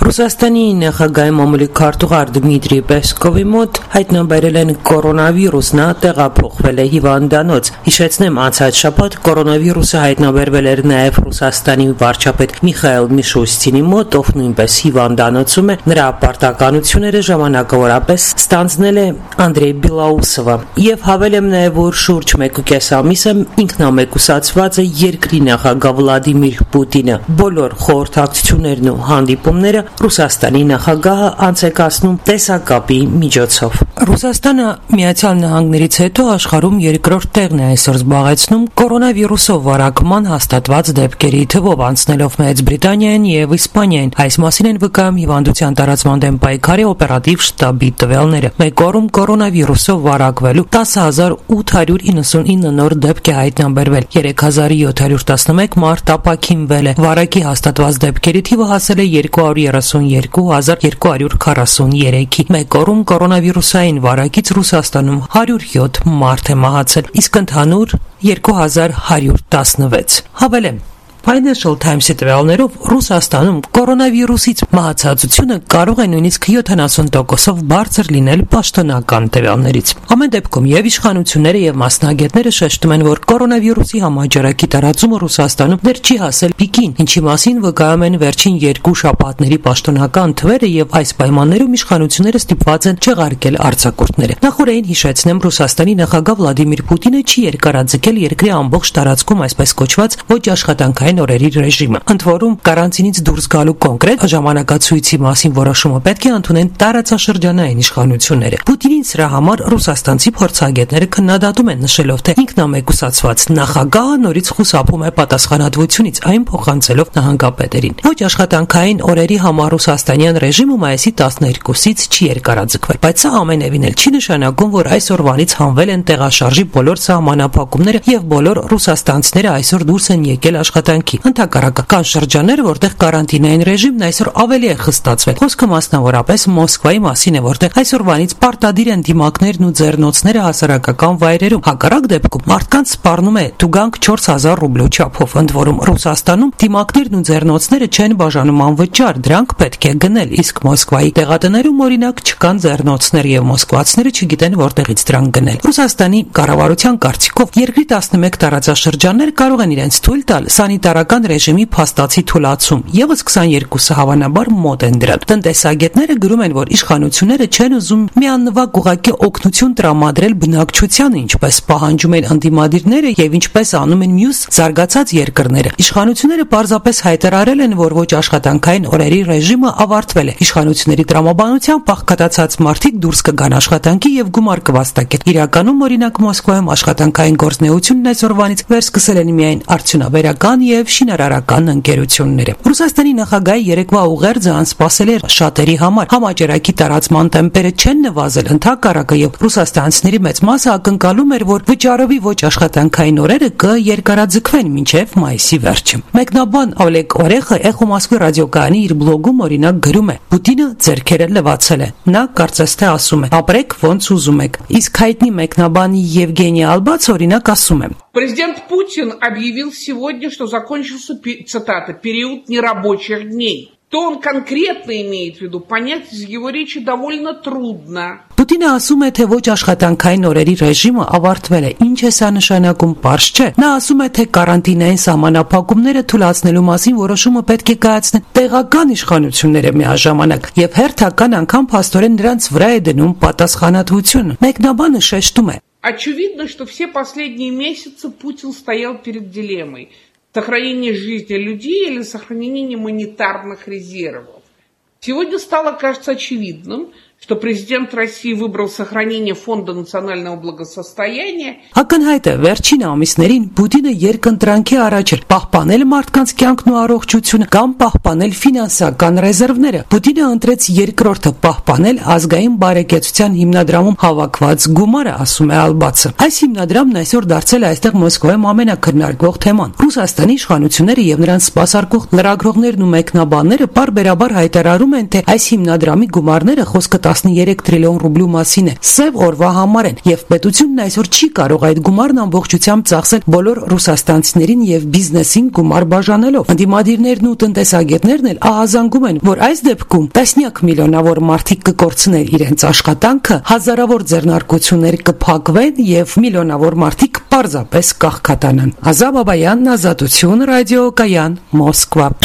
Ռուսաստանի նախագահի մամուլի քարտուղար Դմիտրի Պեսկովի մոտ հայտնաբերել են կորոնավիրուս, նա տեղափոխվել է հիվանդանոց։ Հիշեցնեմ, անցած շաբաթ կորոնավիրուսը հայտնաբերվել էր նաև Ռուսաստանի վարչապետ Միխայիլ Միշուստինի մոտ, ով նույնպես հիվանդանոցում է։ Նրա պարտականությունները ժամանակավորապես ստանձնել է Անդրեյ Բելաուսովը։ Եվ հավելեմ նաև, որ շուրջ 1.5 ամիսը ինքնամեկուսացված է երկրի նախագահ Վլադիմիր Պուտինը։ Բոլոր խորհրդակցություններն ու հանդիպումները Ռուսաստանի նախագահը անցեկացնում տեսակապի միջոցով։ Ռուսաստանը Միացյալ Նահանգներից հետո աշխարհում երկրորդ տեղն է այսօր զբաղեցնում կորոնավիրուսով վարակման հաստատված դեպքերի թվով, անցնելով Մեծ Բրիտանիային եւ Իսպանիային։ Այս մասին են վկայում հիվանդության տարածման դեմ պայքարի օպերատիվ շտաբի տվյալները։ Մեկ օրում կորոնավիրուսով վարակվելու 10,899 նոր դեպք է հայտնաբերվել, 3,711 մարդ ապաքինվել է։ Վարակի հաստատված դեպքերի թիվը հասել է 232,243-ի։ Մեկ օրում կորոնավիրուսային վարակից Ռուսաստանում 107 մարդ է մահացել, իսկ ընդհանուր 2116։ Հավելեմ, Financial Times-ի տվյալներով Ռուսաստանում կորոնավիրուսից մահացածությունը կարող է նույնիսկ 70%-ով բարձր լինել պաշտոնական տվյալներից։ Ամեն դեպքում եւ իշխանությունները եւ մասնագետները շեշտում են, որ կորոնավիրուսի համաճարակի տարածումը Ռուսաստանում դեռ չի հասել պիկին, ինչի մասին վկայում են վերջին 2 շաբաթների պաշտոնական թվերը, եւ այս պայմաններում իշխանությունները ստիպված են չեղարկել արձակուրդները։ Նախորդին հիշեցնեմ, Ռուսաստանի նախագահ Վլադիմիր Պուտինը չի երկարաձգել երկրի ամբողջ տարածքում այսպես կոչված ոչ աշխատանքային օրերի ռեժիմը։ Ընդ որում, կարանտինից դուրս գալու կոնկրետ ժամանակացույցի մասին որոշումը պետք է ընդունեն տարածաշրջանային իշխանությունները։ Պուտինին սրա համար ռուսաստանցի փորձագետները քննադատում են, նշելով, թե ինքնամեկուսացված նախագահը նորից խուսափում է պատասխանատվությունից, այն փոխանցելով նահանգապետերին։ Ոչ աշխատանքային օրերի համար ռուսաստանյան ռեժիմը մայիսի 12-ից չի երկարաձգվել, բայց սա ամենևին էլ չի նշանակում, որ այս օրվանից հանվել են տեղաշարժի բոլոր սահմանափակումները եւ բոլոր ռուսաստանցիները այսօր դուրս են եկել աշխատանքի։ Ընդհակառակը, կան շրջաններ, որտեղ կարանտինային ռեժիմն այսօր ավելի է խստացվել։ Խոսքը մասնավորապես Մոսկվայի մասին է, որտեղ այսօրվանից պարտադիր են դիմակներն ու ձեռնոցները հասարակական վայրերում։ Հակառակ դեպքում մարդկանց սպառնում է տուգանք 4000 ռուբլու չափով։ Ընդ որում, Ռուսաստանում դիմակներն ու ձեռնոցները չեն բաժանում անվճար, դրանք պետք է գնել, իսկ Մոսկվայի տեղատներում օրինակ չկան ձեռնոցներ եւ մոսկվացիները չգիտեն որտեղից դրանք գնել։ Ռուսաստանի կառավարության կարծիքով երկրի 11 տարածաշրջաններ կարող են իրենց թույլ տալ սանիտարական ռեժիմի փաստացի թուլացում, եւս 22-ը հավանաբար մոտ են դրան։ Տնտեսագետները գրում են, որ իշխանությունները չեն ուզում միանվագ ուղղակի օգնություն տրամադրել բնակչությանը, ինչպես պահանջում են ընդդիմադիրները եւ ինչպես անում են մյուս զարգացած երկրները։ Իշխանությունները պարզապես հայտարարել են, որ ոչ աշխատանքային օրերի ռեժիմը ավարտվել է։ Իշխանությունների տրամաբանությամբ աղքատացած մարդիկ դուրս կգան աշխատանքի եւ գումար կվաստակեն։ Իրականում, օրինակ, Մոսկվայում աշխատանքային գործունեությունն այսօրվանից վերսկսել են միայն արդյունաբերական եւ շինարարական ընկերությունները։ Ռուսաստանի նախագահի երեկվա ուղերձը անսպասելի էր շատերի համար։ Համաճարակի տարածման տեմպերը չեն նվազել, ընդհակառակը, եւ ռուսաստանցիների մեծ մասը ակնկալում էր, որ վճարովի ոչ աշխատանքային օրերը կերկարաձգվեն մինչեւ մայիսի վերջը։ Մեկնաբան Օլեգ Օրեխը Էխո Մոսկվի ռադիոկայանի իր բլոգում օրինակ գրում է. Պուտինը ձեռքերը լվացել է։ Նա կարծես թե ասում է. ապրեք ոնց ուզում եք։ Իսկ հայտնի մեկնաբանի Եվգենի Ալբաց օրինակ ասում է. Президент Путин объявил сегодня, что закончился, цитата, период нерабочих дней. То он конкретно имеет в виду, понять из его речи довольно трудно. Պուտինը ասում է, թե ոչ աշխատանքային օրերի ռեժիմը ավարտվել է։ Ինչ է սա նշանակում, պարզ չէ։ Նա ասում է, թե կարանտինային սահմանափակումները թույլատնելու մասին որոշումը պետք է կայացնեն տեղական իշխանությունները միաժամանակ, եւ հերթական անգամ փաստորեն նրանց վրա է դնում պատասխանատվությունը։ Մեկնաբանը շեշտում է. Очевидно, что все последние месяцы Путин стоял перед дилеммой: сохранение жизни людей или сохранение гуманитарных резервов. Сегодня стало, кажется, очевидным, что президент России выбрал сохранение Фонда национального благосостояния. Ակնհայտ է, վերջին ամիսներին Պուտինը երկընտրանքի առաջ էր՝ պահպանել մարդկանց կյանքն ու առողջությունը կամ պահպանել ֆինանսական ռեզերվները։ Պուտինը ընտրեց երկրորդը՝ պահպանել ազգային բարեկեցության հիմնադրամում հավաքված գումարը, ասում է Ալբացը։ Այս հիմնադրամն այսօր դարձել է այստեղ Մոսկվայում ամենակրնարկվող թեման։ Ռուսաստանի իշխանությունները եւ նրանց սպասարկող լրագրողներն ու մեկնաբանները պարբերաբար հայտարարում են, թե այս հիմնադրամի գումարները խոսքը 13 տրիլիոն ռուբլու մասին է։ Սև օրվա համար են, եւ պետությունն այսօր չի կարող այդ գումարն ամբողջությամբ ծախսել բոլոր ռուսաստանցիներին եւ բիզնեսին գումար բաժանելով։ Ընդդիմադիրներն ու տնտեսագետներն էլ ահազանգում են, որ այս դեպքում տասնյակ միլիոնավոր մարդիկ կկորցնեն իրենց աշխատանքը, հազարավոր ձեռնարկություններ կփակվեն եւ միլիոնավոր մարդիկ պարզապես կաղքատանան։ Ազա Բաբայան, Ազատություն, Ռադիո Կայան, Մոսկվա։